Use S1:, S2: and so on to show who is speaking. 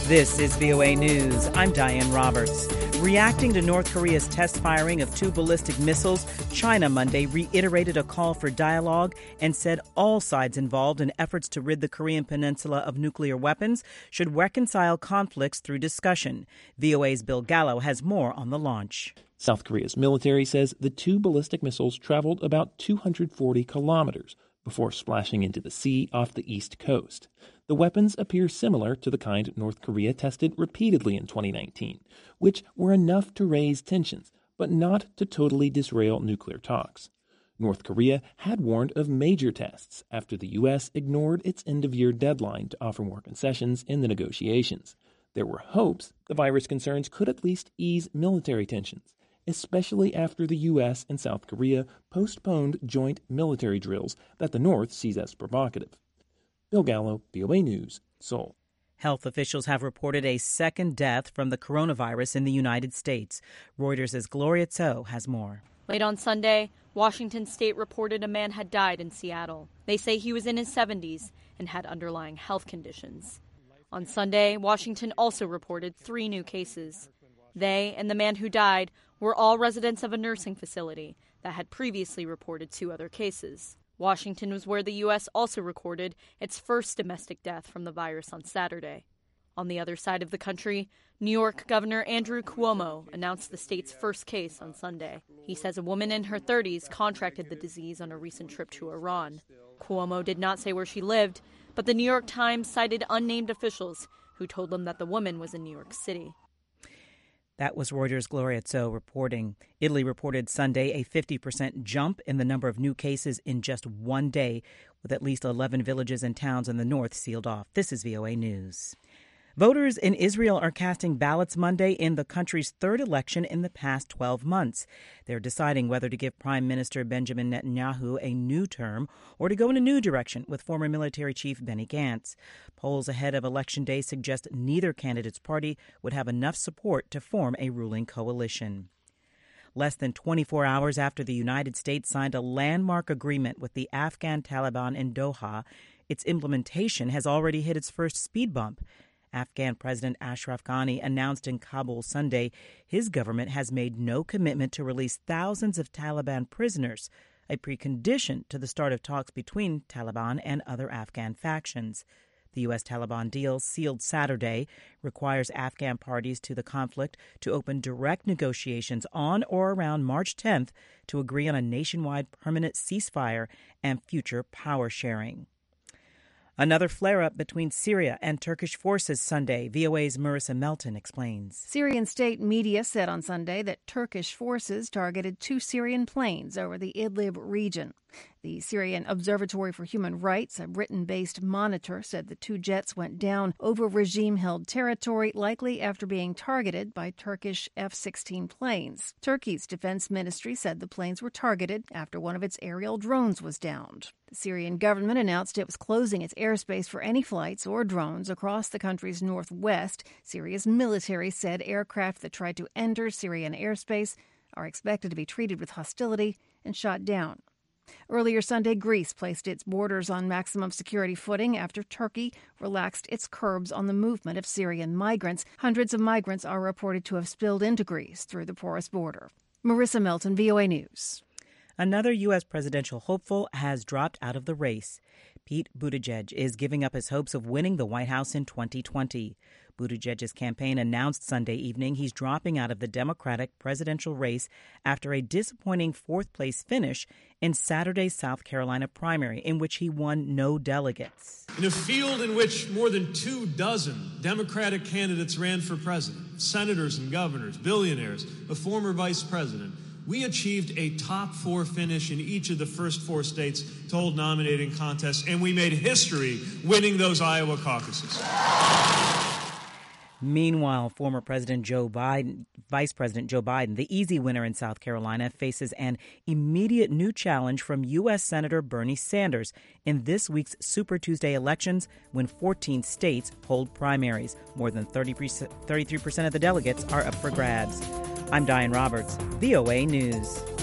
S1: This is VOA News. I'm Diane Roberts. Reacting to North Korea's test firing of 2 ballistic missiles, China Monday reiterated a call for dialogue and said all sides involved in efforts to rid the Korean peninsula of nuclear weapons should reconcile conflicts through discussion. VOA's Bill Gallo has more on the launch.
S2: South Korea's military says the 2 ballistic missiles traveled about 240 kilometers before splashing into the sea off the east coast. The weapons appear similar to the kind North Korea tested repeatedly in 2019, which were enough to raise tensions, but not to totally disrail nuclear talks. North Korea had warned of major tests after the U.S. ignored its end-of-year deadline to offer more concessions in the negotiations. There were hopes the virus concerns could at least ease military tensions, especially after the U.S. and South Korea postponed joint military drills that the North sees as provocative. Bill Gallo, VOA News, Seoul.
S1: Health officials have reported a second death from the coronavirus in the United States. Reuters' Gloria Tso has more.
S3: Late on Sunday, Washington State reported a man had died in Seattle. They say he was in his 70s and had underlying health conditions. On Sunday, Washington also reported 3 new cases. They and the man who died were all residents of a nursing facility that had previously reported 2 other cases. Washington was where the U.S. also recorded its first domestic death from the virus on Saturday. On the other side of the country, New York Governor Andrew Cuomo announced the state's first case on Sunday. He says a woman in her 30s contracted the disease on a recent trip to Iran. Cuomo did not say where she lived, but the New York Times cited unnamed officials who told them that the woman was in New York City.
S1: That was Reuters' Gloria Tso reporting. Italy reported Sunday a 50% jump in the number of new cases in just one day, with at least 11 villages and towns in the north sealed off. This is VOA News. Voters in Israel are casting ballots Monday in the country's 3rd election in the past 12 months. They're deciding whether to give Prime Minister Benjamin Netanyahu a new term or to go in a new direction with former military chief Benny Gantz. Polls ahead of Election Day suggest neither candidate's party would have enough support to form a ruling coalition. Less than 24 hours after the United States signed a landmark agreement with the Afghan Taliban in Doha, its implementation has already hit its first speed bump. Afghan President Ashraf Ghani announced in Kabul Sunday his government has made no commitment to release thousands of Taliban prisoners, a precondition to the start of talks between Taliban and other Afghan factions. The U.S. Taliban deal, sealed Saturday, requires Afghan parties to the conflict to open direct negotiations on or around March 10th to agree on a nationwide permanent ceasefire and future power sharing. Another flare-up between Syria and Turkish forces Sunday. VOA's Marissa Melton explains.
S4: Syrian state media said on Sunday that Turkish forces targeted 2 Syrian planes over the Idlib region. The Syrian Observatory for Human Rights, a Britain-based monitor, said the 2 jets went down over regime-held territory, likely after being targeted by Turkish F-16 planes. Turkey's defense ministry said the planes were targeted after one of its aerial drones was downed. The Syrian government announced it was closing its airspace for any flights or drones across the country's northwest. Syria's military said aircraft that tried to enter Syrian airspace are expected to be treated with hostility and shot down. Earlier Sunday, Greece placed its borders on maximum security footing after Turkey relaxed its curbs on the movement of Syrian migrants. Hundreds of migrants are reported to have spilled into Greece through the porous border. Marissa Melton, VOA News.
S1: Another U.S. presidential hopeful has dropped out of the race. Pete Buttigieg is giving up his hopes of winning the White House in 2020. Buttigieg's campaign announced Sunday evening he's dropping out of the Democratic presidential race after a disappointing 4th-place finish in Saturday's South Carolina primary, in which he won no delegates.
S5: In a field in which more than 24 Democratic candidates ran for president, senators and governors, billionaires, a former vice president, we achieved a top 4 finish in each of the first 4 states to hold nominating contests, and we made history winning those Iowa caucuses.
S1: Meanwhile, former Vice President Joe Biden, the easy winner in South Carolina, faces an immediate new challenge from U.S. Senator Bernie Sanders in this week's Super Tuesday elections when 14 states hold primaries. More than 33% of the delegates are up for grabs. I'm Diane Roberts, VOA News.